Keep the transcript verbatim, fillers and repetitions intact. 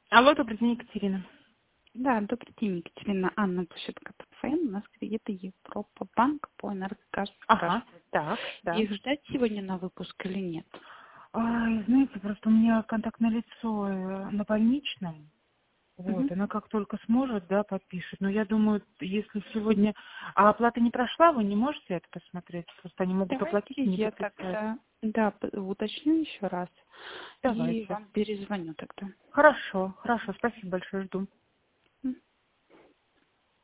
Алло, добрый день, Екатерина. Да, добрый день, Екатерина. Анна Площадка ПФН. У нас кредиты Европа Банк по энергогазу Ага, спрашивают. так, да. Их ждать сегодня на выпуск или нет? Ай, знаете, просто у меня контактное лицо э, на больничном. Вот, Мгм. она как только сможет, да, подпишет. Но я думаю, если сегодня... А оплата не прошла, вы не можете это посмотреть? Просто они могут оплатить Давайте и не я подписать. тогда, да, п- уточню еще раз и Давайте. вам перезвоню тогда. Хорошо, хорошо, спасибо большое, жду.